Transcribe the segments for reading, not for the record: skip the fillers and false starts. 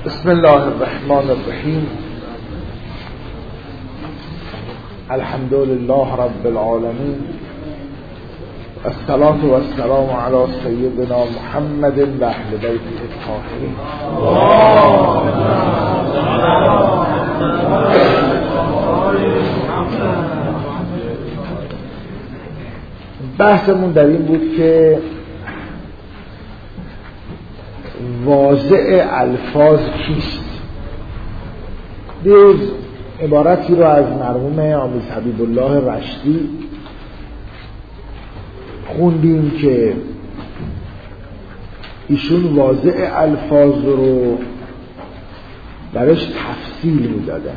بسم الله الرحمن الرحیم. الحمد لله رب العالمین. الصلاة والسلام علی سیدنا محمد و اهل بیته الطاهرین. بحثمون در این بود که واضع الفاظ کیست. دیروز عبارتی رو از مرحوم آمیز حبیب الله رشدی خوندیم که ایشون واضع الفاظ رو درش تفصیل میدادن.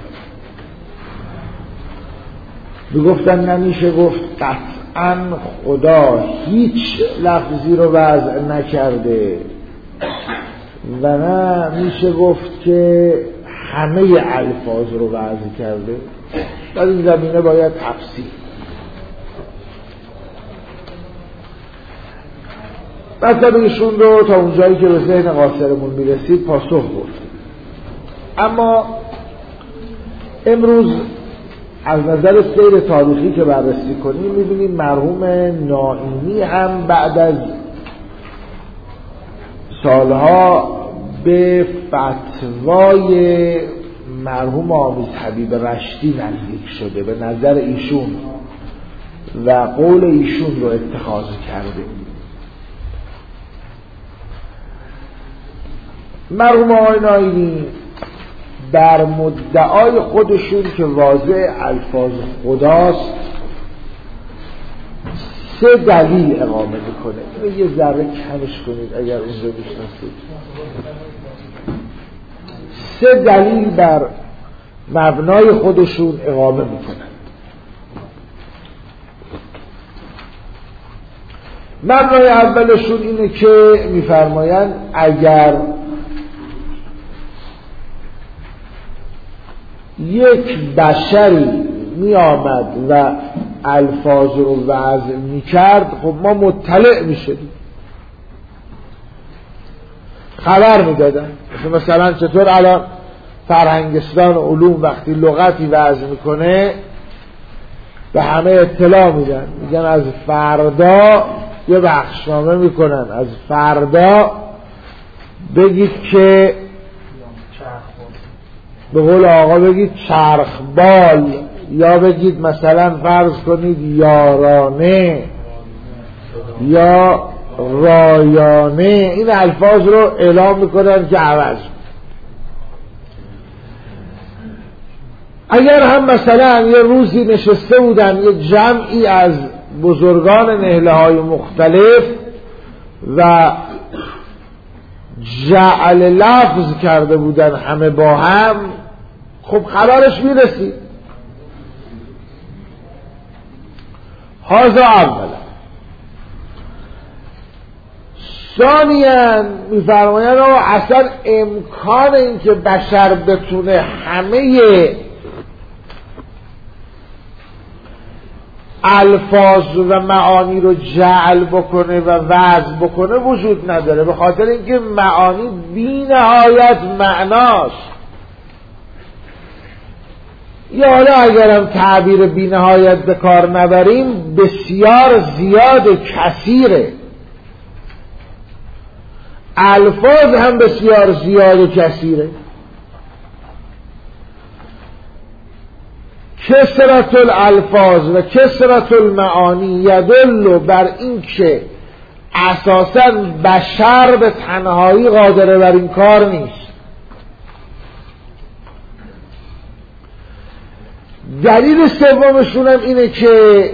میگفتن نمیشه گفت قطعاً خدا هیچ لفظی رو وضع نکرده و نه میشه گفت که همه الفاظ رو وضع کرده. در این زمینه باید تفصیل. مطلب ایشون رو تا اونجایی که به ذهن قاصرمون میرسید پاسخ برد. اما امروز از نظر سیر تاریخی که بررسی کنیم میبینیم مرحوم نائینی هم بعد از سالها به فتوای مرحوم آمیز حبیب رشدی نزدیک شده، به نظر ایشون و قول ایشون رو اتخاذ کرده. مرحوم آقای نائینی در مدعای خودشون که واضع الفاظ خداست 3 دلیل اقامه میکنه. اینو یه ذره کمش کنید اگر اونجا میشناسید. 3 دلیل بر مبنای خودشون اقامه میکنن. مبنای اولشون اینه که میفرمایند اگر یک بشری می آمد و الفاظ رو وضع می کرد، خب ما مطلع می شدیم، خبر می دادن. مثلا چطور الان فرهنگستان علوم وقتی لغتی وضع میکنه به همه اطلاع میدن، میگن از فردا یه بخشنامه میکنن، از فردا بگید که به قول آقا بگید چرخبال، یا بگید مثلا فرض کنید یارانه یا رایانه. این الفاظ رو اعلام میکنن که عوض. اگر هم مثلا یه روزی نشسته بودن یه جمعی از بزرگان نهله های مختلف و جعل لفظ کرده بودن همه با هم، خب خبرش میرسید. هذا اولا. ثانیاً میفرمایند اصلا امکان این که بشر بتونه همه الفاظ و معانی رو جعل بکنه و وضع بکنه وجود نداره، به خاطر اینکه معانی بی نهایت معناست. یا حالا اگرم تعبیر بی نهایت به کار نبریم بسیار زیاد کثیره. الفاظ هم بسیار زیاد کثیره. کثرت الالفاظ و کثرت المعانی یدل بر این که اساساً بشر به تنهایی قادر بر این کار نیست. دلیل سومشون هم اینه که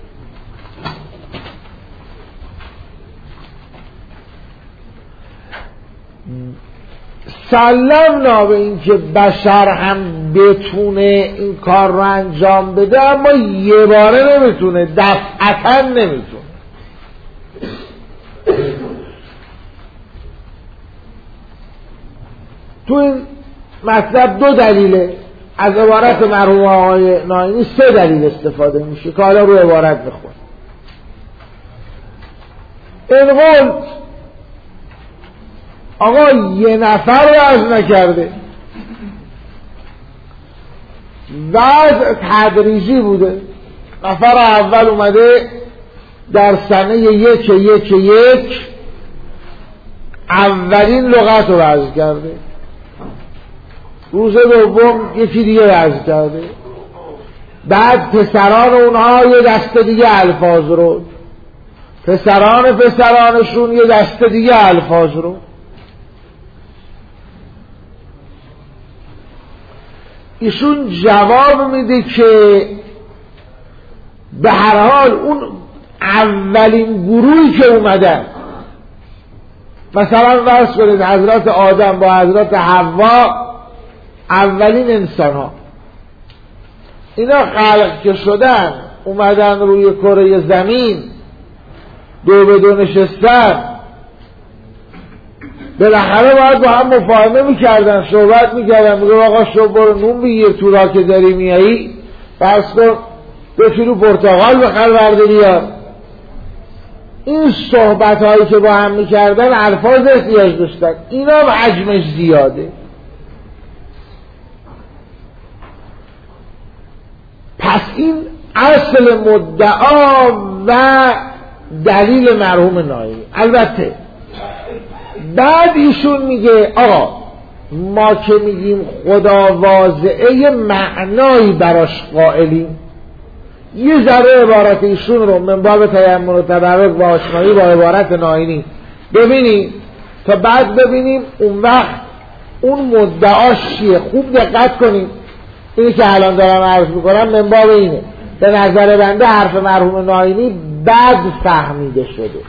سلمنا به این که بشر هم بتونه این کار رو انجام بده، اما یه باره نمیتونه، دفعتا نمیتونه. تو این مطلب 2 دلیله. از عبارت مرحوم آقای نائینی 3 دلیل استفاده میشه که حالا رو عبارت بخون. این قول آقا یه نفر وضع نکرده، وضع تدریجی بوده. نفر اول اومده در سنه 1 اولین لغت رو وضع کرده، روز دوم یکی دیگه وضع کرده، بعد پسران اونها یه دسته دیگه الفاظ رو، پسرانشون یه دسته دیگه الفاظ رو. ایشون جواب میده که به هر حال اون اولین گروهی که اومدن، مثلا فرض کنید حضرت آدم با حضرت حوا اولین انسان ها، اینا خلق که شدن اومدن روی کره زمین دو به دو نشستن، بالاخره باید با هم مفاهمه میکردن، صحبت میکردن، میگه آقا شو برو نون بگیر تو را که داری میایی، فرض کن 2 کیلو پرتقال بخر برداری یا. این صحبت هایی که با هم میکردن الفاظ احتیاج داشتن، اینا حجمش زیاده. پس این اصل مدعا و دلیل مرحوم نایمی. البته بعد ایشون میگه آقا ما که میگیم خدا واضعه معنایی براش قائلیم، یه ذره عبارت ایشون رو من باب تیمم و تبرک و آشنایی با عبارت نایمی ببینیم تا بعد ببینیم اون وقت اون مدعاش چیه. خوب دقت کنیم، اینی که الان دارم عرض میکنم من باب اینه، به نظر بنده حرف مرحوم نایمی بد فهمیده شده.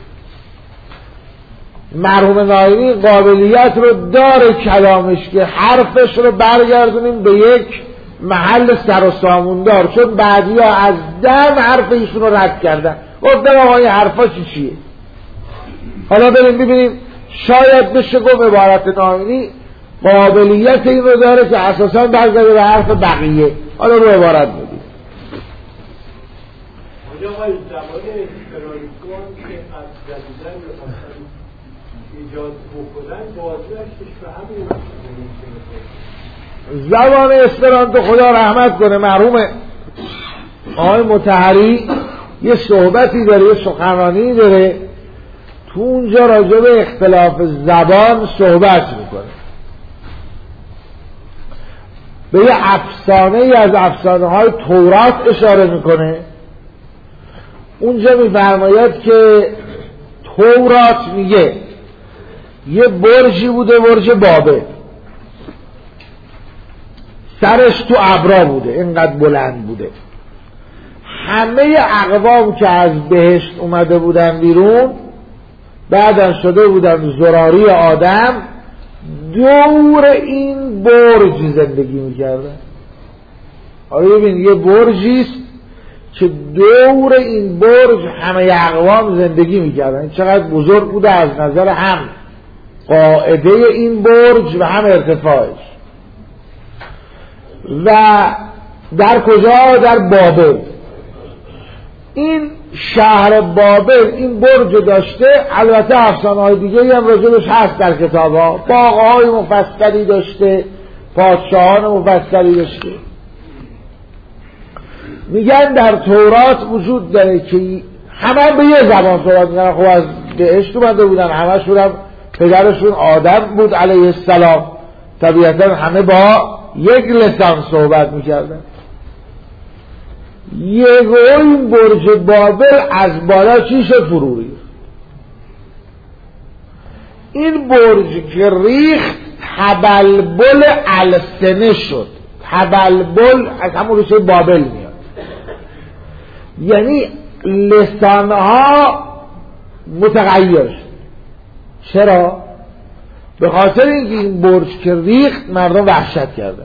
مرحوم نایمی قابلیت رو داره کلامش که حرفش رو برگردونیم به یک محل سر و ساموندار، چون بعدی ها از دم حرف ایشون رو رد کردن، گفتم آقا این حرفا چیه. حالا بریم ببینیم شاید بشه گفت عبارت نایمی قابلیت این رو داره که اساساً برگرده به حرف بقیه. حالا رو عبارت میدیم. آقای زمان اسپرانتوان که از جدیدن بخواستن ایجاد بکنن بازگشتش به همین زبان اسپرانتو خدا رحمت کنه مرحوم آقای مطهری یه صحبتی داره، یه سخنرانی داره، تو اونجا راجع به اختلاف زبان صحبت میکنه، به یه افسانه ای از افسانه های تورات اشاره میکنه. اونجا میفرماید که تورات میگه یه برجی بوده، برج بابل، سرش تو ابرا بوده، اینقدر بلند بوده. همه اقوام که از بهشت اومده بودن بیرون، بعدن شده بودن زراری آدم، دور این برج زندگی میکردن. آره ببین یه برجیست که دور این برج همه اقوام زندگی میکردن. چقدر بزرگ بوده از نظر هم قاعده این برج و هم ارتفاعش. و در کجا؟ در بابل. این شهر بابل این برج داشته. البته افسانه‌های دیگه هم راجبش هست در کتاب‌ها، باغ‌های مفصلی داشته، پادشاهان مفصلی داشته. میگن در تورات وجود داره که همه به یه زبان صحبت میکنن. خب از بهشت اومده بودن، همشون هم پدرشون آدم بود علیه السلام، طبیعتا همه با یک لسان صحبت میکردن. این برج بابل از بالا چیش فرو ریخت. این برج که ریخت تبلبل السنه شد. تبلبل از همون ریشه بابل میاد، یعنی لسانها متغیر شد. چرا؟ به خاطر اینکه این برج که ریخت مردم وحشت کردن.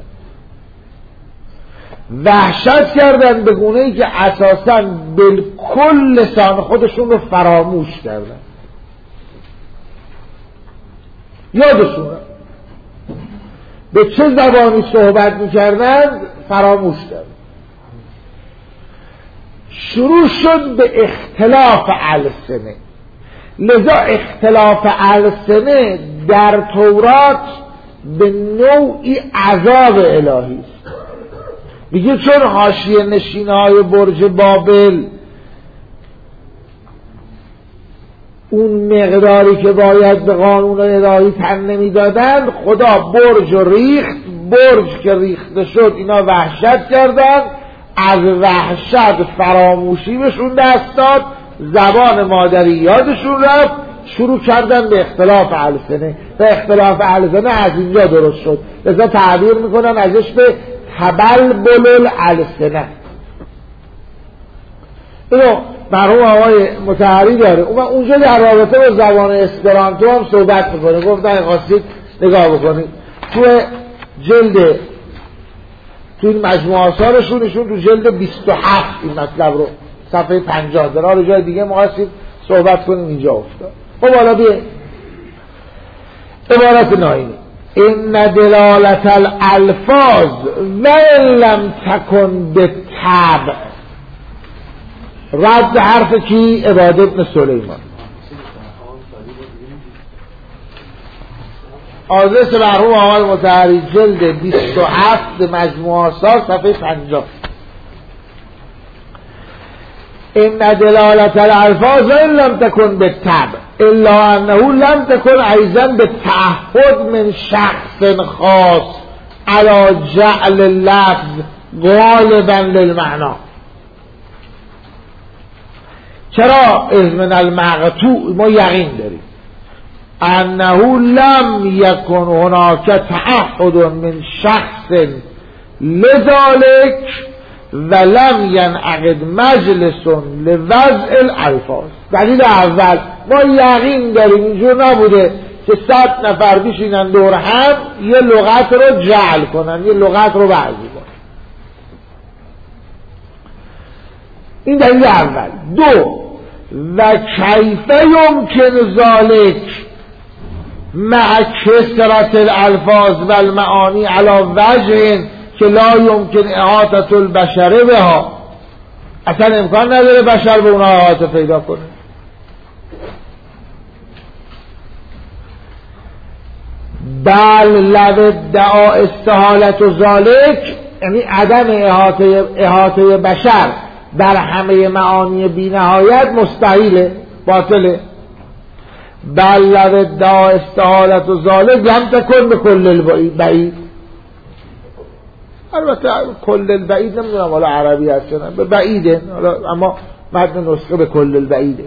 وحشت کردن به گونه‌ای که اساساً بالکل لسان خودشون رو فراموش کردن. یادشون به چه زبانی صحبت میکردن فراموش کردن. شروع شد به اختلاف السنه. لذا اختلاف السنه در تورات به نوعی عذاب الهی است. میگه چون حاشیه نشین‌های برج بابل اون مقداری که باید به قانون الهی تن نمیدادن، خدا برج رو ریخت. برج که ریخته شد اینا وحشت کردن، از وحشت فراموشی بهشون دست داد، زبان مادری یادشون رفت، شروع کردن به اختلاف السنه و اختلاف السنه از اینجا درست شد. لذا تعبیر میکنن ازش به تبلبل السنه. اینو مرحوم آقای مطهری داره. اونجا در رابطه با زبان اسپرانتو هم صحبت میکنه. گفتن خواستید نگاه بکنید تو جلد، تو این مجموعه آثارشون تو جلد 27 این مطلب رو صفحه 50 در جای دیگه مقصد صحبت کنیم اینجا افتاد. خب حالا بیه عبارت ناینی این دلالت الالفاظ وَإِن لم تکن بالطبع. رد حرف کی؟ عباد ابن سلیمان. آدرس مرحوم آقای مطهری جلد 27 مجموعه آثار صفحه 50. این دلالت الالفاظ وَإِن لم تکن بالطبع الا انه لم تکن ایضا بالتعهد من شخص خاص على جعل اللفظ غالبا للمعنا. چرا؟ از من المقطوع ما یقین داریم انه لم یکن هناک تعهد من شخص لذلك ولم ینعقد مجلس لوضع الالفاظ. دلیل اول ما یقین داریم اینجور نبوده که 100 نفر بشینن دور هم یه لغت رو جعل کنن، یه لغت رو بعضی کنن. این دلیل اول. دو، و کیف یمکن ذالک مع کثرت الالفاظ و المعانی علی وجه که لا یمکن احاطه البشر بها. اصلا امکان نداره بشر به اونها احاطه پیدا کنه. بل لو ادعا استحالت و ذالک، یعنی عدم احاطه بشر در همه معانی بی نهایت مستحیله، باطله. بل لو ادعا استحالت و ذالک لم تکن به کل البعید. البته کل البعید نمیدونم حالا عربی هست یا نه، به بعیده، اما متن نسخه به کل البعیده.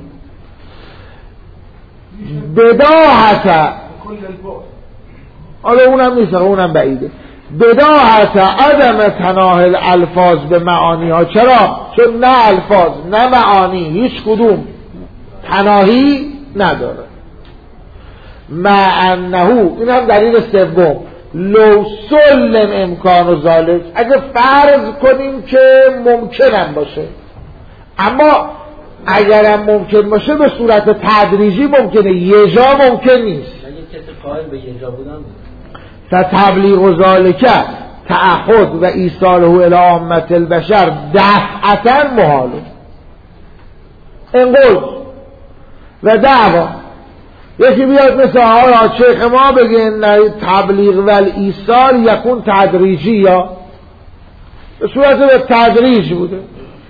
بداهت حالا اونم نیست، اونم بعیده. بداهت عدم تناهل الفاظ به معانی ها. چرا؟ چون نه الفاظ نه معانی هیچ کدوم تناهی نداره. مع انه، این هم دلیل سوم، لو سلم امکان و ذالک، اگه فرض کنیم که ممکنم باشه، اما اگرم ممکن باشه به صورت تدریجی ممکنه، یه جا ممکن نیست. اگه کسی قائل به یه جا بودن فتبلیغ ذالک تعهد و ایصاله الی عامة البشر دفعتا محال. انقل و دعوا یکی بیاد مثل آقای شیخ ما بگه نه تبلیغ و ایصال یکون تدریجی، یا به صورت به تدریج بوده.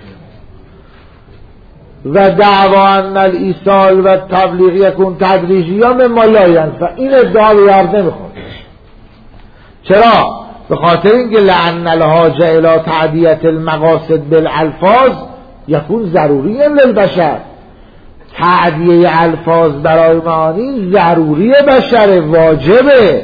و دعوا ان الایصال و تبلیغ یکون تدریجی یا مما لا ینفع. این ادعا رو یاد نمیخواد. چرا؟ به خاطر اینکه لأن الحاجه الی تعدیه المقاصد بالالفاظ یکون ضروری للبشر. تعدیه الفاظ برای معانی ضروری بشر، واجبه.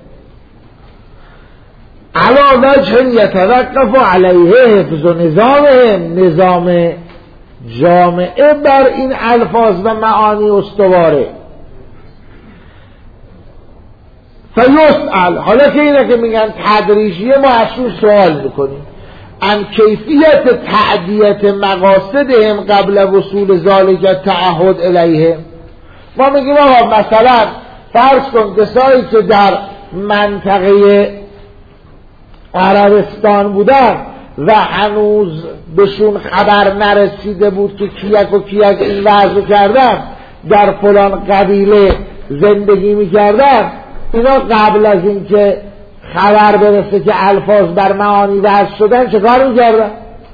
علی وجه یتوقف علیه حفظ و نظام جامعه بر این الفاظ و معانی استواره. فیسأل، حالا که اینه که میگن تدریجیه، ما ازشون سوال میکنیم ان کیفیت تعدیت مقاصدهم قبل وصول ذالک تعهد الیهم. ما میگیم آقا مثلا فرض کن کسایی که در منطقه عربستان بودن و هنوز بهشون خبر نرسیده بود که کیک و کیک این وضع کردن، در فلان قبیله زندگی میکردن، اینا قبل از اینکه خبر برسه که الفاظ بر معانی وضع شدن چه کار میکردن؟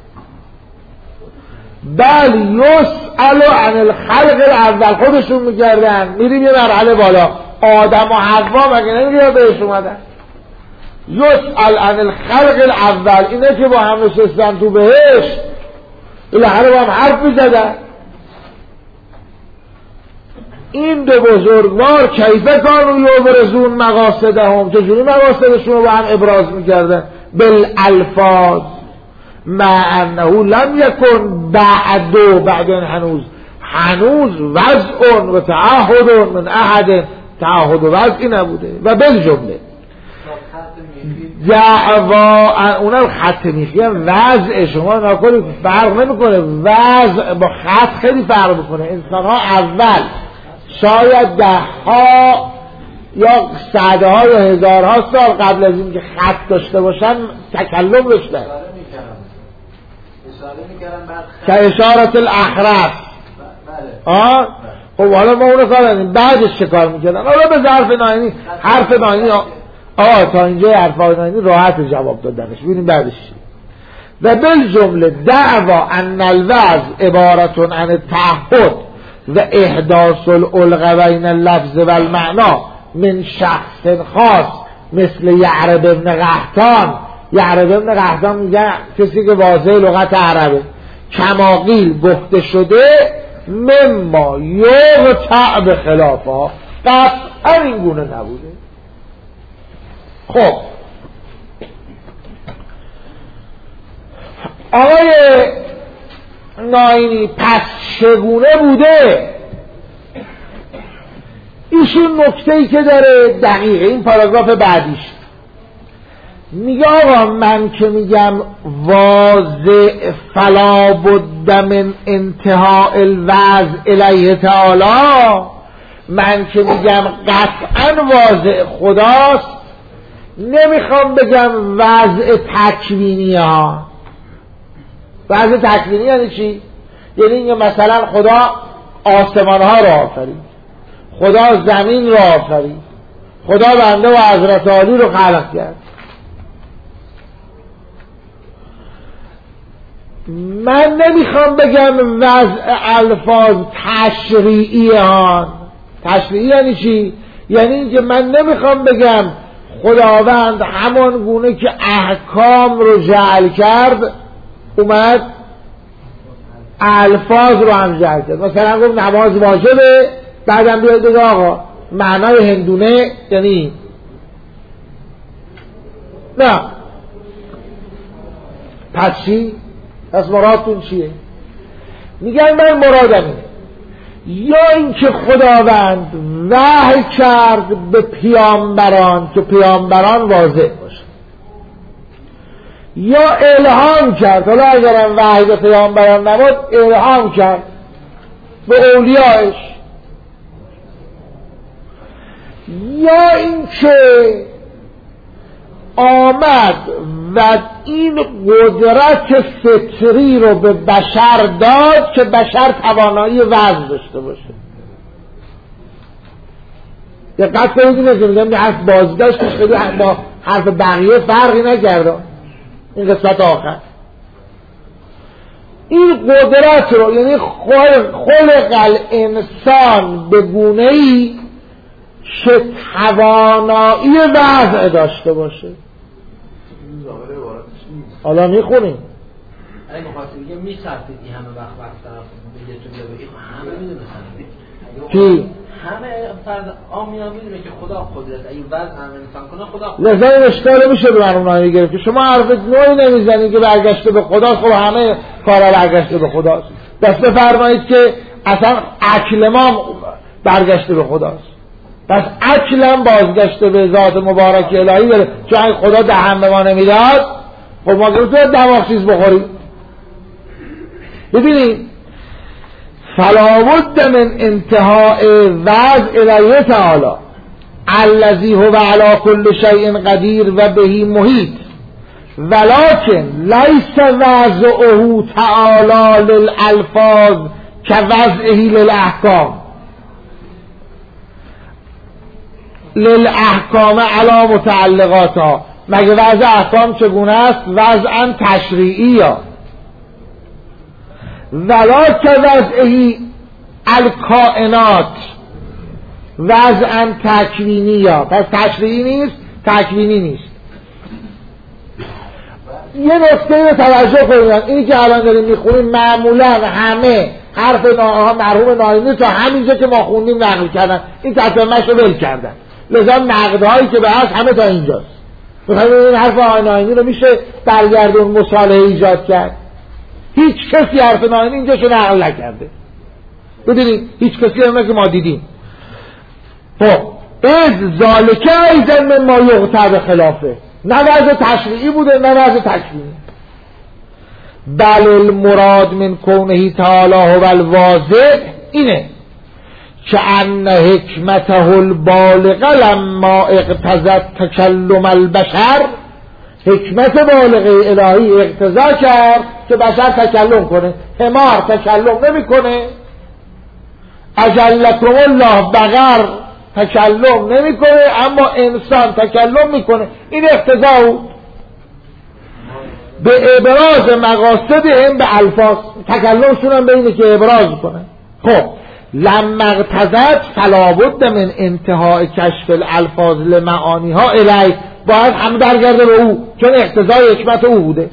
بل یسأل عن الخلق الاول، خودشون میکردن. میریم یه مرحله بالا، آدم و حوا مگه نمیگه بهش اومدن؟ یسأل عن الخلق الاول، اینه که با هم نشستن تو بهشت بالاخره با هم حرف میزدن. این دو بزرگوار کیفه کانوا یبرزون مقاصدهم، چجوری مقاصدشون رو با هم ابراز میکردن؟ بالالفاظ مع انه لم یکن بعد هنوز وضع و تعهد من احد، تعهد و وضعی نبوده. و بالجمله دعوا، اونم خط میخی هم وضع، شما ناکنید فرق نمیکنه، وضع با خط خیلی فرق میکنه. انسان ها اول شاید 10 ها یا 100 ها یا 1000 ها سال قبل از این که خط داشته باشن تکلم داشتن، که اشارت الاحرف. خب حالا ما اونو کار داریم، بعدش چه کار میکردن؟ حالا به ظرف ناینی، حرف ناینی تا اینجا حرفای ناینی راحت جواب دادنش، ببینیم بعدش چی. و بالجمله دعوا ان الوضع عبارت عن التعهد و احداث الالغ بین اللفظ و المعنا من شخص خاص مثل یعرب ابن قحطان. یعرب ابن قحطان میگن کسی که واضح لغت عربه، کما قیل گفته شده مما یقطع بخلافها، قطعا این گونه نبوده. خب آقای ناینی پس چگونه بوده؟ ایشون نکته‌ای که داره دقیقه این پاراگراف بعدیش میگه آقا من که میگم واضح فلا بد من انتهاء الوضع الیه تعالی، من که میگم قطعا واضح خداست، نمیخوام بگم وضع تکوینی ها. وضع تکوینی یعنی چی؟ یعنی اینکه مثلا خدا آسمان ها را آفرید، خدا زمین را آفرید، خدا بنده و حضرت عالی رو خلق کرد. من نمیخوام بگم وضع الفاظ تشریعی ها. تشریعی یعنی چی؟ یعنی اینکه من نمیخوام بگم خداوند همان گونه که احکام رو جعل کرد اومد الفاظ رو هم جعل کرد. مثلا گفت نماز واجبه، بعدم بیاید بگه آقا معنای هندونه یعنی نه. پس چی؟ پس مرادتون چیه؟ میگن من مرادم اینه، یا اینکه خداوند وحی کرد به پیامبران که پیامبران واضح باشه، یا الهام کرد، حالا اگرم وحی به پیامبران نبود الهام کرد به اولیایش، یا اینکه آمد و این قدرت فطری رو به بشر داد که بشر توانایی وضع داشته باشه. دقت کنید اینه که میگم حرف بازداشتش خیلی با حرف بقیه فرقی نکرده. این قسمت آخر این قدرت رو، یعنی خلق الانسان به گونه‌ای که توانایی وضع داشته باشه. حالا میخونیم اگه مخواستیم بگیم میشرطید این همه وقت طرف بگه تو بیا بگیم همه میدونه کی؟ همه فرد آمینا میدونه که خدا قدرت اگه وضع هم انسان کنه خدا قدرت. لذا این اشکال میشه به مرمونایی گرفت که شما حرف نوعی نمیزنید که برگشته به خدا. خب همه کارا برگشته به خداست. دست بفرمایید که اصلا عقل ما برگشته به خداست، پس عقلم بازگشته به ذات مبارک الهی داره. چون اگه خدا دهن به ما نمیداد خب ما که تو دماغ چیز بخوریم. ببینید فلا بد من انتهاء وضع الیه تعالی الذی هو علی کل شیء قدیر و بهی محیط، ولکن لیس وضعه تعالی للالفاظ كوضعه للاحکام. للاحکام علی متعلقاتها، مگه وضع احکام چگونه است؟ وضعا تشریعی یا ولا که وضعی الکائنات وضعا تکوینی یا، پس تشریعی نیست تکوینی نیست. یه نکته رو توجه کنید، اینی که الان داریم میخونیم معمولا همه حرف مرحوم ناینی تا همینجا که ما خوندیم نقل کردن، این تتمه‌اش رو ول کردن، لذا نقدهایی که به هست همه تا اینجاست. میخوایم این حرف آقای ناینی رو میشه برگردون مصالحه ایجاد کرد؟ هیچ کسی حرف ناینی اینجاشو نقل نکرده، بدونید هیچ کسی همه که ما دیدیم. خب از ذالکه ایزن من ما یغتب خلافه، نه وضع تشریعی بوده نه وضع تکوینی. بل المراد من کونه تعالی هو الواضح اینه که ان حکمته البالغه لما اقتضت تکلم البشر، حکمت بالغه الهی اقتضا کرد که بشر تکلم کنه. حمار تکلم نمی کنه، اجلکم الله بقر تکلم نمی کنه، اما انسان تکلم میکنه. این اقتضا بود به ابراز مقاصدهم به الفاظ، تکلمشون هم به اینه که ابراز کنه. خب لما اقتضت فلا بد من انتهاء کشف الالفاظ لمعانیها الیه، باید هم برگرده به او، چون اقتضای حکمت او بوده.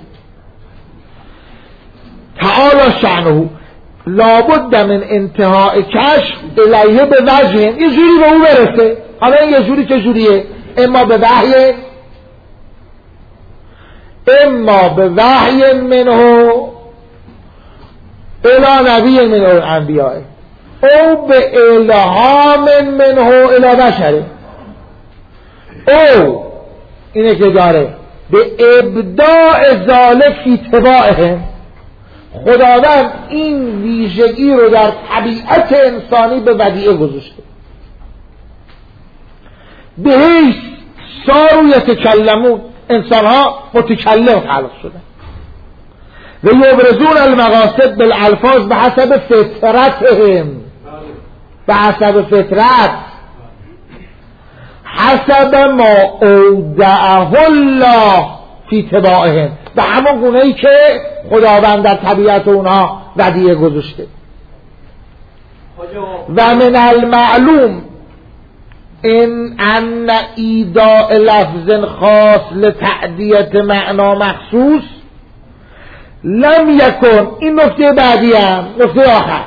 تعالی شأنه لابد من انتهاء کشف الیه به وجه، یه جوری به او برسه. حالا این یه جوری چه جوریه؟ اما به وحی، اما به وحی منه الی نبی من الانبیاء، او به الهام منه الی بشره، او اینه که داره به ابداع ذالک فی طباعهم. خداوند این ویژگی رو در طبیعت انسانی به ودیعه گذاشته. به حیث صاروا یتکلمون، انسان ها متکلم خلق شدن. و یبرزون المقاصد بالالفاظ به حسب فطرتهم، به حسب فطرت، حسب ما اودعه الله فی طباعهم، به همون گونه‌ای که خداوند در طبیعت اونها ودیعه گذاشته. و من المعلوم ان ایداء لفظ خاص لتعدیت معنا مخصوص لم یکن، این نکته بعدی هم نکته آخر،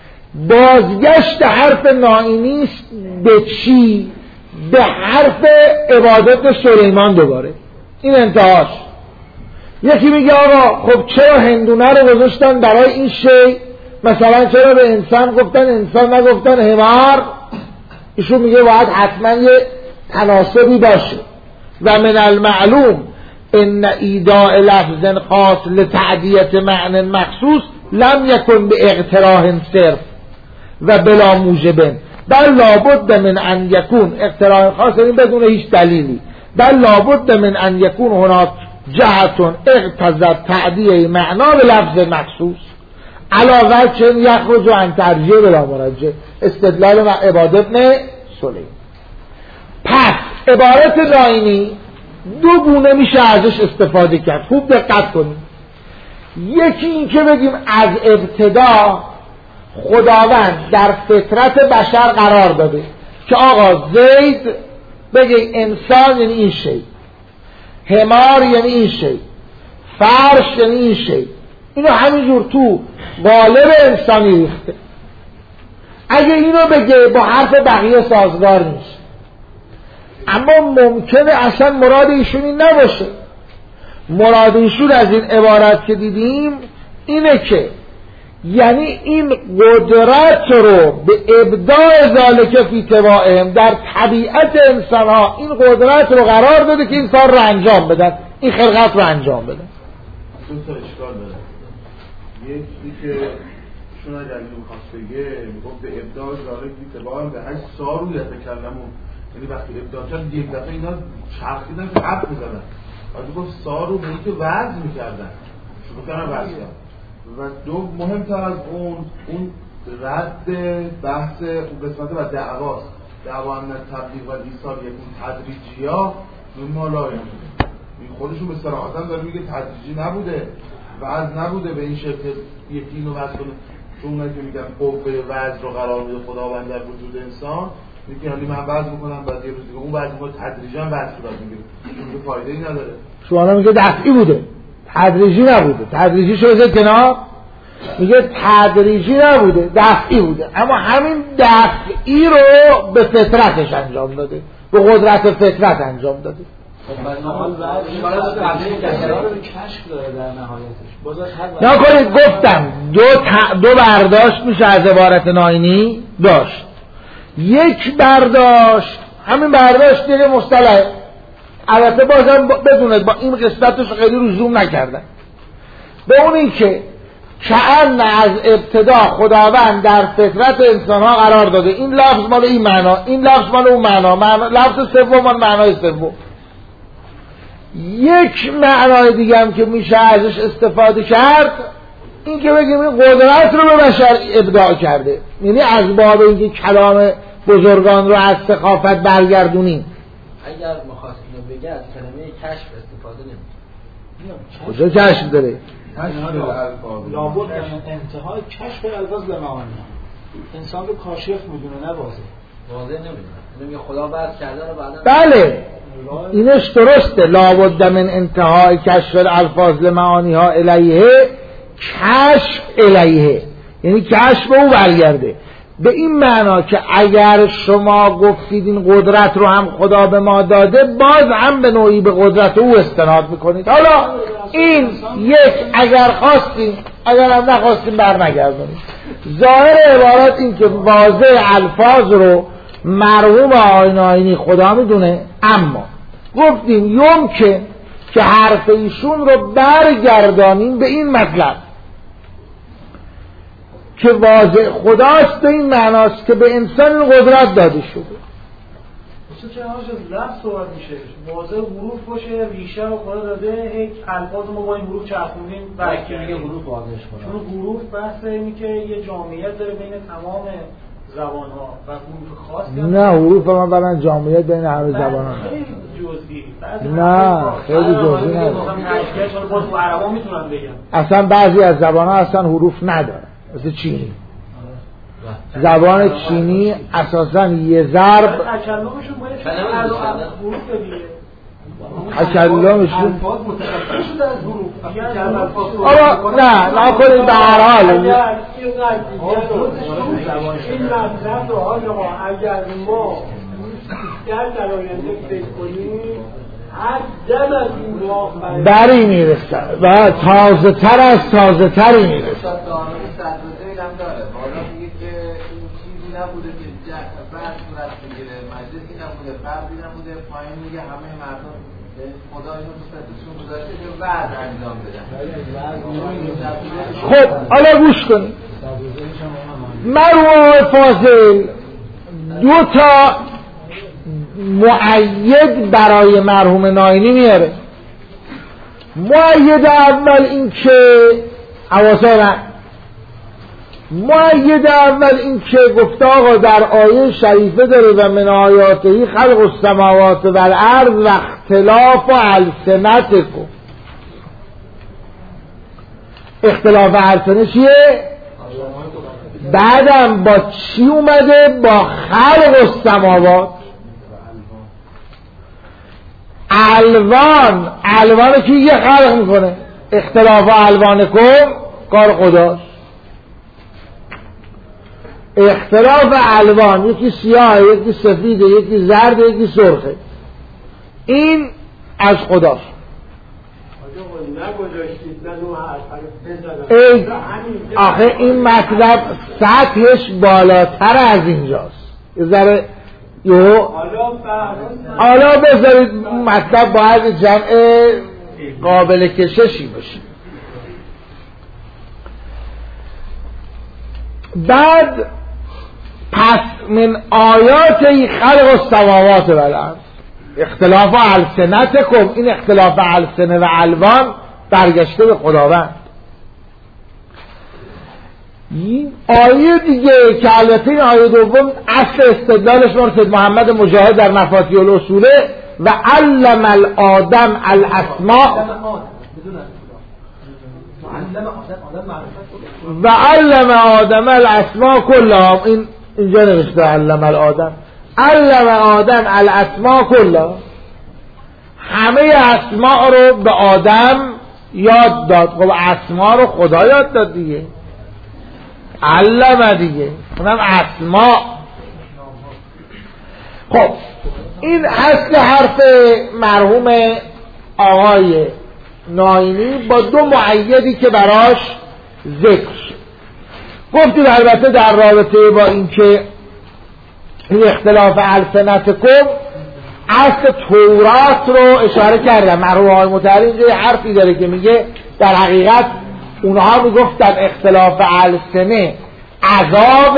بازگشت حرف ناینی به چی؟ به حرف عبادت سلیمان دوباره. این انتهاش. یکی میگه آقا خب چرا هندونه رو گذاشتن برای این شی، مثلا چرا به انسان گفتن انسان نگفتن حمار؟ ایشون میگه باید حتما یه تناسبی باشه. و من المعلوم ان ایداء لفظ خاص لتعدیت معنی مخصوص لم یکن به اقتراه صرف و بلا موجب، بل لابد من ان یکون اقتراه خاص، این بدون هیچ دلیلی، بل لابد من ان یکون هناک جهتون اقتضت تعدیه معنا به لفظ مخصوص علاوه چون یخرج عن ترجیح بلا مرجح، استدلال عباد ابن سلیم. پس عبارت ناینی دو گونه میشه ازش استفاده کرد، خوب دقت کنید. یکی این که بگیم از ابتدا خداوند در فطرت بشر قرار داده که آقا زید بگه انسان یعنی این شی، حمار یعنی این شی، فرش یعنی این شی، اینو همینجور تو قالب انسانی ریخته. اگه اینو بگه با حرف بقیه سازگار نیست، اما ممکنه اصلا مراد ایشون این نباشه. مراد ایشون از این عبارت که دیدیم اینه که یعنی این قدرت رو به ابداع ذالک فی طباعهم، در طبیعت انسان ها این قدرت رو قرار داده که این کار رو انجام بدن، این خلقت رو انجام بدن. دو تا اشکال داره. یکی که چون اگر میخواست بگه میگفت به ابداع ذالک فی طباعهم به هر صاروا یتکلمون، یعنی وقتی ابداع کرد یک دفعه اینا چرخیدن که حرف میزدن، وقتی گفت صاروا به اینکه وضع میکردن، شروع کردن وضع کردن. و دو مهمتر از اون رد بحث قسمت و دعواست دعوان تبلیغ و ایصال یکون تدریجیا ما لایم این خودشون به صراحت داره میگه تدریجی نبوده وعظ نبوده به این شکل یکی اینو وعظ کنه چون اونایی که میگن قوه وعظ رو قرار میده خداوند در وجود انسان میگه حالی من وعظ میکنم بعد یه روز دیگه اون وعظ میکنه تدریجا وعظ صورت میگیره چون فایده ای نداره شما میگه دفعی بوده تدریجی نبوده تدریجی شده کنار میگه تدریجی نبوده دفعی بوده اما همین دفعی رو به فطرتش انجام داده به قدرت فطرت انجام داده نه کنید گفتم دو برداشت میشه از عبارت ناینی داشت یک برداشت همین برداشت دیگه مصطلح البته بازم بدونید با این قسمتش خیلی رو زوم نکردن به اون این که کأن از ابتدا خداوند در فطرت انسان ها قرار داده این لفظ مال این معنا این لفظ مال اون معنا لفظ سوم مال معنای سوم یک معنای دیگه هم که میشه ازش استفاده کرد این که بگیم این قدرت رو به بشر ابداع کرده یعنی از باب اینکه کلام بزرگان رو از ثقافت برگردونیم اگر مخواست اینو بگه از کلمه کشف استفاده نمی‌کنه کجا کشف داره؟ لابد در انتهای کشف الفاظ به معانی انسان رو کاشف میدونه نه واضح نمیدونه میگه خدا بعد کرده رو بعدا بله اینش درسته لابد من انتهای کشف الفاظ لمعانی ها الیه کشف الیه یعنی کشف به او برگرده به این معنا که اگر شما گفتید این قدرت رو هم خدا به ما داده باز هم به نوعی به قدرت او استناد میکنید حالا این یک اگر خواستیم اگر هم نخواستیم برنگردونید ظاهر عبارت این که واضح الفاظ رو مرحوم آقای ناینی خدا میدونه اما گفتیم یمکن که حرف ایشون رو برگردانیم به این مطلب که واضح خداست به این معناست که به انسان قدرت داده شده چه هاش از لفظ صحبت میشه واضح حروف باشه ریشه رو خدا داده یک الفاظ ما با این حروف چرخوندیم برای میگه حروف واضحش کنه چون حروف بحث اینه که یه جامعیت داره بین تمام زبان‌ها و حروف خاصی نه حروف ما برای جامعیت بین همه زبان‌ها خیلی جزئی نه خیلی جزئی نه باز عربا میتونن بگن اصلا بعضی از زبان‌ها اصلا حروف نداره مثل چینی زبان چینی اساساً یه ضرب تکلمشون باید حروف دیگه تکلمشون آقا نه کنید به هر حال این مطلب رو آقا اگر ما در آینده فکر کنیم هر دم از این راه بری میرسن و تازه تر از تازه تری میرسن هم داره بالا میگه که این چیزی نبوده که بعد صورت بگیره مجلسی نبوده قبلی نبوده پایین میگه همه مردم خدا اینو تو صدشون گذاشته که بعد انجام بدن خب حالا گوش کنید مرحوم فاضل دو تا مؤید برای مرحوم ناینی میاره مؤید اول این که مؤید اول این که گفته آقا در آیه شریفه داره و من آیاته خلق السماوات و الارض و اختلاف و السنتکم اختلاف السنه چیه؟ بعدم با چی اومده؟ با خلق السماوات الوان که یه خلق میکنه اختلاف و الوانکم کار خداست اختلاف الوان یکی سیاه یکی سفیده یکی زرد یکی سرخه این از خداست آخه این مطلب سطحش بالاتر از اینجاست یه ذره حالا بذارید مطلب باید جمع قابل کششی باشه بعد پس من آیات خلق السماوات و الارض اختلاف السنتکم این اختلاف السنه و الوان برگشته به خداوند آیه دیگه که البته این آیه دوم اصل استدلالش مرتضی محمد مجاهد در مفاتیح الاصوله و علم الآدم الاسماء و علم آدم الاسماء کلها. اینجا نوشته علم الآدم الاسماء کلها، همه اسماء رو به آدم یاد داد. خب اسماء رو خدا یاد داد دیگه، علم دیگه، اونم اسماء. خب این اصل حرف مرحوم آقای ناینی با دو مؤیدی که براش ذکر شد. گفتید البته در رابطه با اینکه این اختلاف السنتکم اصل تورات رو اشاره کردم. مرحوم آقای مطهری اینجا یه حرفی داره که میگه در حقیقت اونها میگفتن اختلاف السنه عذاب،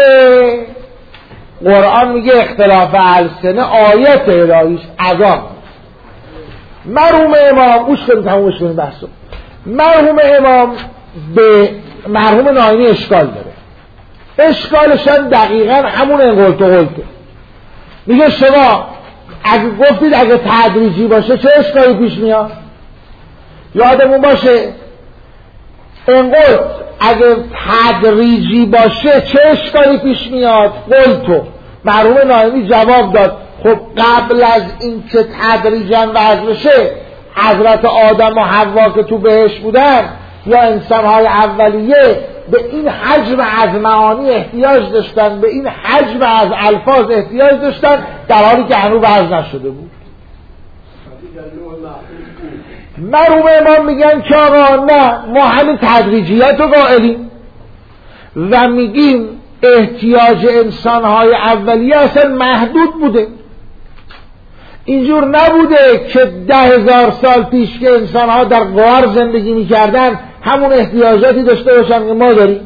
قرآن میگه اختلاف السنه آیت الهیش عذاب. مرحوم امام گوش کنید تمومش کنید بحثو. مرحوم امام به مرحوم ناینی اشکال داره. اشکالشان دقیقا همون انقلت و قلته. میگه شما اگه گفتید اگه تدریجی باشه چه اشکالی پیش میاد؟ یادمون باشه انقلت اگه تدریجی باشه چه اشکالی پیش میاد؟ قلتو. مرحوم ناینی جواب داد خب قبل از این که تدریجاً وضع بشه حضرت آدم و حوا که تو بهشت بودن یا انسان‌های اولیه به این حجم از معانی احتیاج داشتن، به این حجم از الفاظ احتیاج داشتن، در حالی که هنوز وضع نشده بود. مرحوم امام میگن که آقا نه، ما همین تدریجیت رو قائلیم و میگیم احتیاج انسان‌های اولیه اصلا محدود بوده. اینجور نبوده که 10,000 سال پیش که انسان‌ها در غار زندگی می‌کردن همون احتیاجاتی داشته باشن که ما داریم.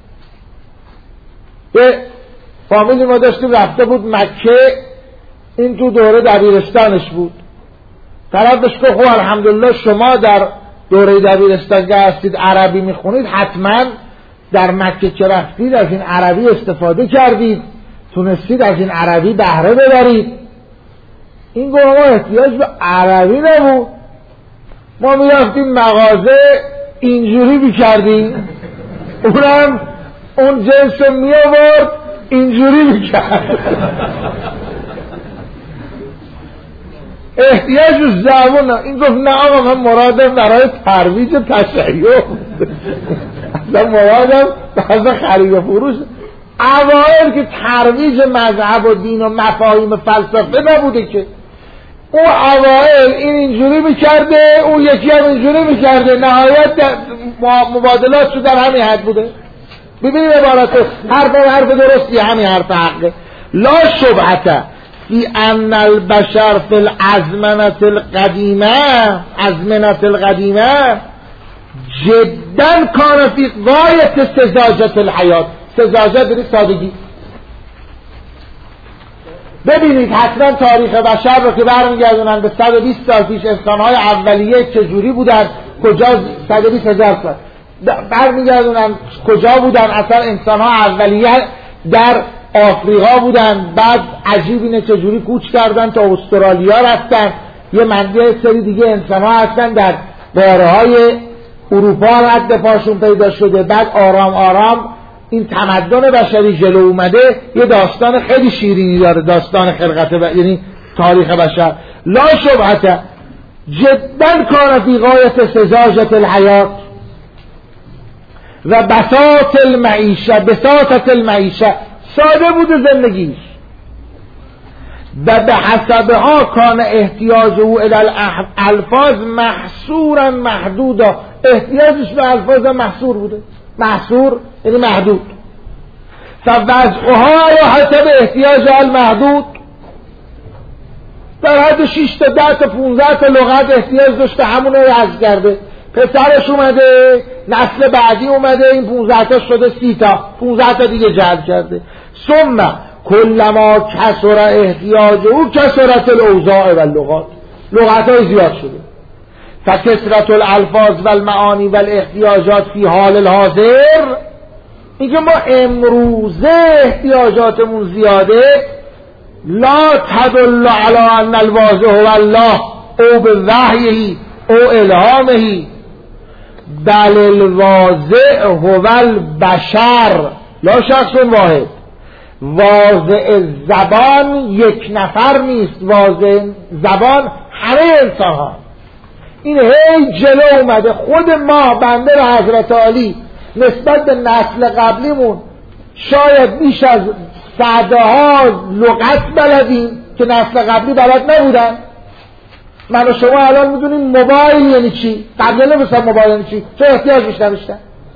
به فامیلی ما داشتیم رفته بود مکه، این تو دوره دبیرستانش بود. طرف بهش گفت خب الحمدلله شما در دوره دبیرستان که هستید عربی میخونید، حتما در مکه که رفتید از این عربی استفاده کردید، تونستید از این عربی بهره ببرید. این گفت ما احتیاج به عربی نبود، ما میرفتیم مغازه اینجوری میکردیم، اونم اون جنس رو میآورد اینجوری میکرد. احتیاج به زبان. این گفت نه آقا من مرادم برای ترویج تشیع، اصلا مرادم برای خرید و فروش. اوائل که ترویج مذهب و دین و مفاهیم فلسفه نبوده که، اون اوائل این اینجوری میکرده اون یکی هم اینجوری میکرده، نهایت مبادلات شو در همین حد بوده. ببینید عبارت حرف درستی، همین حرف حقه. لا شبهت فی ان البشر فی الازمنة القدیمه جدا کان فی غایت سذاجت الحیات. سذاجت به سادگی. ببینید حتما تاریخ بشر رو که برمیگردونن به 120 سال پیش، انسان‌های اولیه چجوری بودن، کجا 120,000 سال برمیگردونن کجا بودن. اصلا انسان‌ها اولیه در آفریقا بودن، بعد عجیب اینه چجوری کوچ کردن تا استرالیا رفتن. یه منطقه سری دیگه انسان‌ها هستن در قاره‌های اروپا رد پاشون پیدا شده. بعد آرام آرام این تمدن بشری جلو اومده. یه داستان خیلی شیرینی داره، داستان خلقت یعنی تاریخ بشر. لا شبهت جدا کان فی غایت سذاجت الحیات و بساط المعیشه ساده بوده زندگیش. و به حسبها کان احتیاج او الی الالفاظ محصورا محدودا. احتیاجش به الفاظ محصور بوده. محصور یعنی محدود. فوضعها یا حسب احتیاج المحدود، در حد 6 تا 10 تا 15 تا لغت احتیاج داشته، همون رو حذف کرده. پسرش اومده، نسل بعدی اومده، این 15 تا شده 30 تا، 15 تا دیگه جلب کرده. ثم کلما کسر احتیاج او کسرت الاوضاع و اللغات. لغت های زیاد شده. فکثرت الالفاظ و المعانی و الاحتیاجات فی حال الحاضر اینکه ما امروزه احتیاجاتمون زیاده لا تدل علی ان الواضح هو الله او به وحیه او الهامه بل الواضح هو البشر لا شخص واحد. واضع زبان یک نفر نیست، واضع زبان همه انسان ها. این هی جلو اومده. خود ما بنده و حضرت عالی نسبت به نسل قبلیمون شاید بیش از صدها لغت بلدیم که نسل قبلی بلد نبودن. من و شما الان میدونیم موبایل یعنی چی، قبلا نمی‌دونستن موبایل یعنی چی، چه احتیاج بیش نداشتن.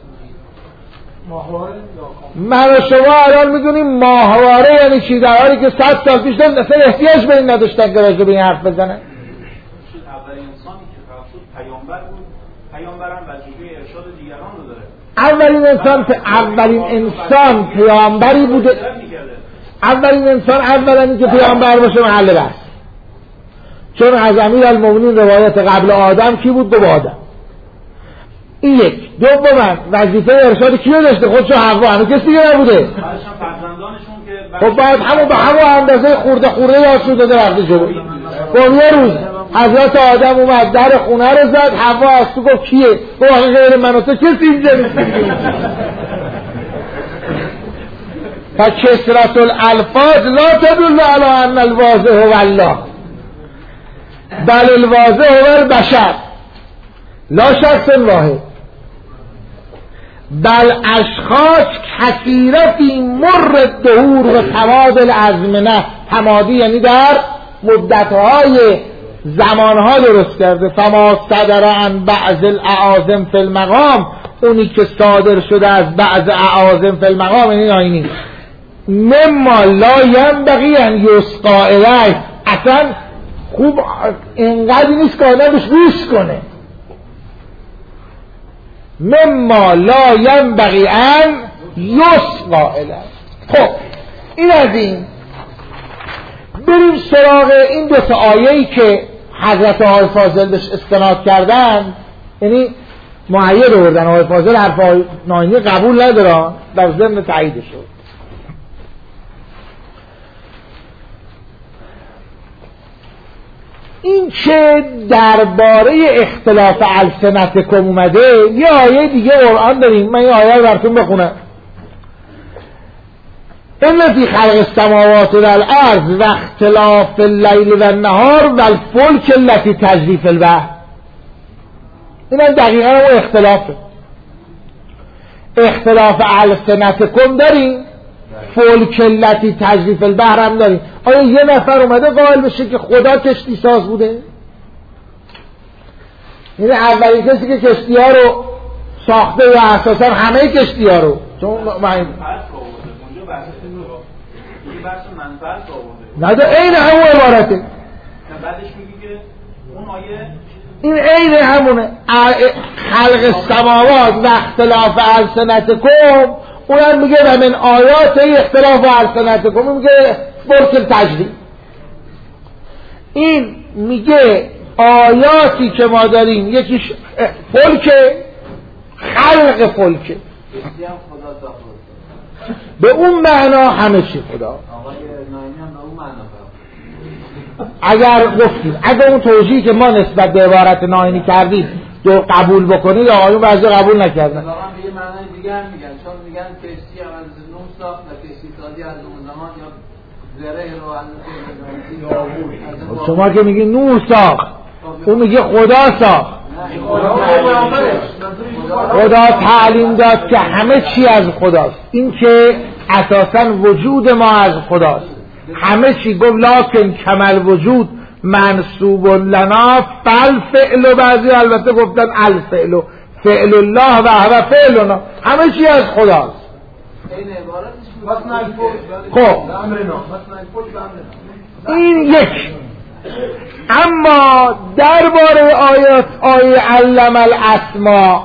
من و شما الان میدونیم ماهواره یعنی چی، در حالی که 100 سال پیش اصلا احتیاج به این نداشتن که راجع به این حرف بزنن. اولین انسانی که رسول پیامبر بود، پیامبرم وظیفه ارشاد دیگران رو داره. اولین انسان پیامبری بوده. اولین انسان اولا که پیامبر باشه محل بحث، چون از امیرالمومنین روایت قبل آدم کی بود؟ دو آدم. این یک. دوما وظیفه ارشاد کیو داشته؟ خودشو حوا، هنوز کسی دیگه نبوده. خب بعد همون به همون اندازه خورده یادشون داده رفته شده. خب یه روز حضرت آدم اومد در خونه رو زد، حوا از تو گفت کیه؟ گفت غیر من و تو کسی اینجا نیست. فکثرت الالفاظ لا تدل علی ان الواضح هو الله بل الواضح هو البشر لا شخص واحد بل اشخاص کثیرتی مر الدهور و تبادل الازمنه. تمادی یعنی در مدتهای زمانها درست کرده. فما صدر عن بعض الاعاظم فی المقام، اونی که صادر شده از بعض اعاظم فی المقام یعنی آینی مما لا ینبغی ان یسقا الیه. اصلا خوب اینقدر نیست که آدم بهش گوش کنه. مما لا ینبغی ان یسقا الیه. خب این از این. بریم سراغ این دو تا آیه‌ای که حضرت آقای فاضل بهش استناد کردن، یعنی معید آوردن. آقای فاضل حرف ناینی قبول ندارن، در ضمن تایید شد. این که درباره اختلاف السنتکم اومده، یه آیه دیگه قرآن داریم. من این آیه رو براتون بخونم. ان فی خلق السماوات والارض و اختلاف اللیل و النهار و الفلک التی تجری فی البحر. این دقیقا اون اختلافه. اختلاف السنتکم داریم، فلک التی تجری فی البحر هم داریم. آیا یه نفر اومده قائل بشه که خدا کشتی ساز بوده؟ یعنی اولین کسی که کشتی ها رو ساخته و اساسا همه کشتی ها رو، چون نه ده این همون عبارته. این عین همونه. خلق السماوات و اختلاف السنتکم، اونم میگه و من آیات اختلاف السنتکم، میگه فلک تجری. این میگه آیاتی که ما داریم یکیش فلک، خلق فلک، به اون معنا همه چی خدا. اگر گفتیم، اگر اون توجیهی که ما نسبت به عبارت ناینی کردیم دو قبول بکنید، آقایون بعضی قبول نکردن. واقعا به یه معنای دیگه هم میگن، چون میگن کشتی هم از نوح ساخت و کشتی سازی از اون زمان یا زره رو از شما که میگی نوح ساخت، اون میگه خدا ساخت. خدا تعلیم داد که همه چی از خداست. این که اساسا وجود ما از خداست، همه چی. گفت لکن کمل وجود منصوب لنا فالفعل، و بعضی البته گفتن الفعل فعل الله و هو فعلنا، همه چی از خداست. خب این یک. اما درباره آیه علم الاسماء،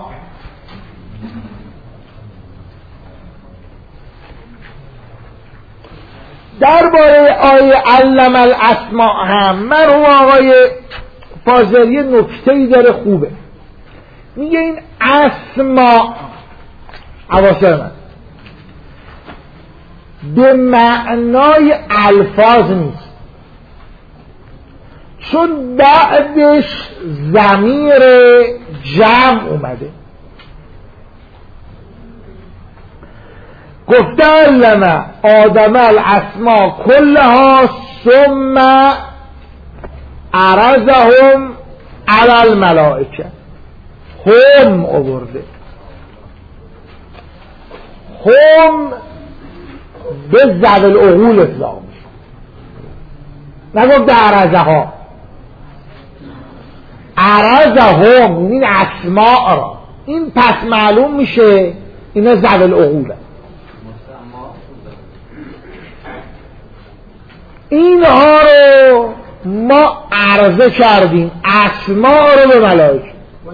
درباره آیه علم الاسماء هم مرحوم آقای فاضلی نکته‌ای داره خوبه. میگه این اسماء، حواصل من، به معنای الفاظ نیست، چون بعدش ضمیر جمع اومده. گفته علم آدم الاسماء کلها ثم عرضهم علی الملائکه. هم آورده، هم به ذوی العقول اطلاق میشه، نگفته عرضها. عرضهم این اسماء را، این پس معلوم میشه اینا ذوی العقوله. اینها رو ما عرضه کردیم، اسماء رو به ملائکه.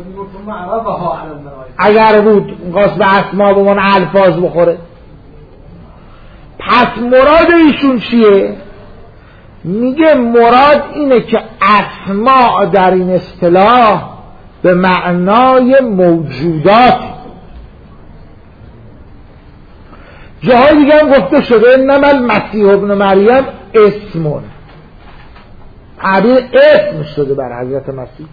اگر بود قصد به اسماء به من الفاظ بخوره، پس مراد ایشون چیه؟ میگه مراد اینه که اسماء در این اصطلاح به معنای موجودات. جاهای دیگه هم گفته شده انما المسیح ابن مریم اسمون، تعبیر اسم شده بر حضرت مسیح.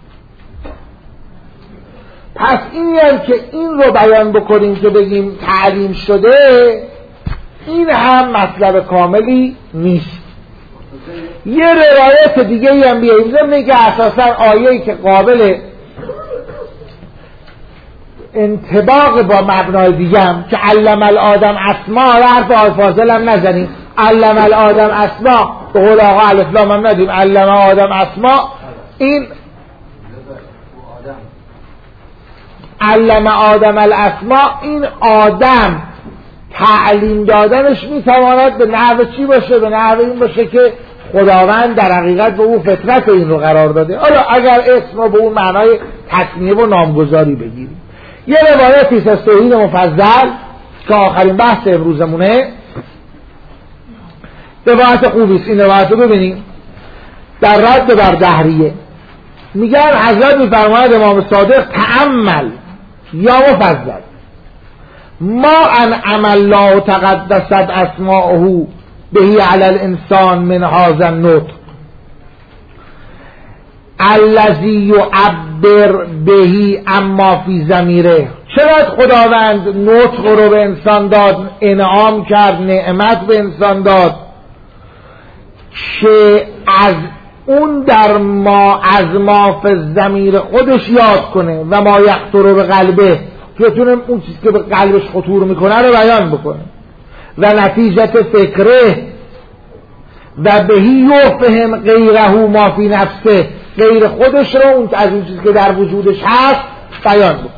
پس این هم که این رو بیان بکنیم که بگیم تعلیم شده، این هم مطلب کاملی نیست. یه روایت دیگه هم بیاییم زمینه که اساسا آیه‌ای که قابل انطباق با مبنای دیگه هم که علم الآدم اسما، حرف آلفاظل هم نزنیم، علم الآدم اسما به قول آقا الف لام هم ندیم، علم آدم اسما، این علم آدم الاسما، این آدم تعلیم دادنش میتواند به نحو چی باشه؟ به نحو این باشه که خداوند در حقیقت به اون فطرت این رو قرار داده. حالا اگر اسم رو به اون معنای تسمیه و نامگذاری بگیریم. یه روایتی از توحید مفضل که آخرین بحث امروزمونه، روایت خوبیست. این روایت رو ببینیم در رد بر دهریه. میگن حضرت میفرماید امام صادق تأمل یا مفضل ما انعم الله تقدست اسماءه بهی علی الانسان من هذا النطق الذی یعبر بهی اما فی ضمیره. چرا خداوند نطق رو به انسان داد، انعام کرد، نعمت به انسان داد که از اون در ما از ما فی ضمیر خودش یاد کنه و ما یخطر به قلبه، که بتونه اون چیزی که به قلبش خطور میکنه رو بیان بکنه، و نتیجت فکره و بهی یفهم غیره ما فی نفسه، غیر خودش رو اون از اون چیزی که در وجودش هست بیان بکنه.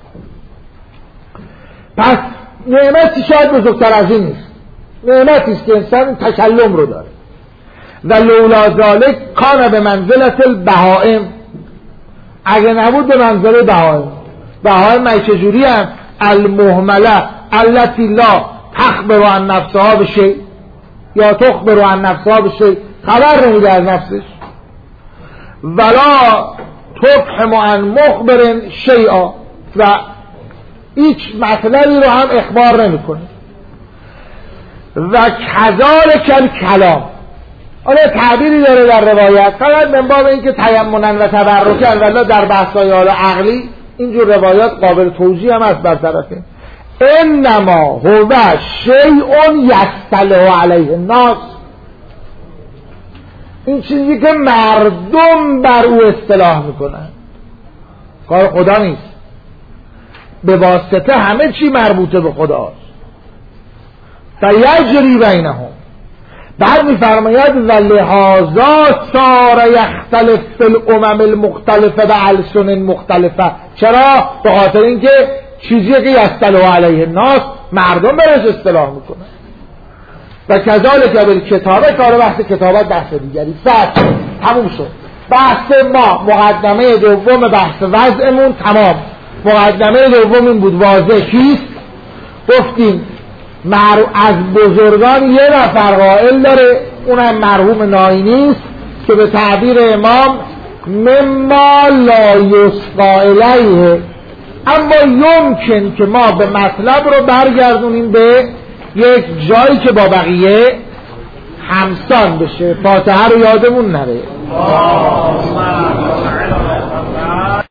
پس نعمتی شاید بزرگتر از این نیست، نعمتی است که انسان تکلم رو داره. و لولا ذالک کان به منزلت البهائم، اگه نبود به منزله بهائم. بهائم چجوری هم؟ المهمله التي لا تخبر عن نفسها بشیء یا تخبر عن نفسها بشیء، خبر نمیده از نفسش، ولا تفهم عن مخبر شیئا، و هیچ مطلبی رو هم اخبار نمیکنه. و کذالک الکلام، آنه تعبیری داره در روایت فقط من باب این که تیمنن و تبرکن، ولی در بحث‌های عقلی اینجور روایات قابل توجیه هم است بر طرفه. انما هو شیء یستلح علیه الناس، این چیزی که مردم بر او اصطلاح میکنن، کار خدا نیست. به واسطه همه چی مربوطه به خداست. فیجری بینهم، بعد میفرماید و لهذا صار یختلف فی الامم المختلفه به السن مختلفه. چرا؟ به خاطر اینکه چیزیه که یستلح علیه الناس مردم برش اصطلاح میکنه. و کذالک بالکتابه، کار بحث کتابت بحث دیگری. تموم شد بحث ما. مقدمه دوم بحث وضعمون تمام. مقدمه دوم این بود واضح کیست. گفتیم از بزرگان یه نفر قائل داره، اونم مرحوم ناینی است که به تعبیر امام مما لا یسقا الیه، اما یمکن که ما به مطلب رو برگردونیم به یک جایی که با بقیه همسان بشه. فاتحه رو یادمون نره.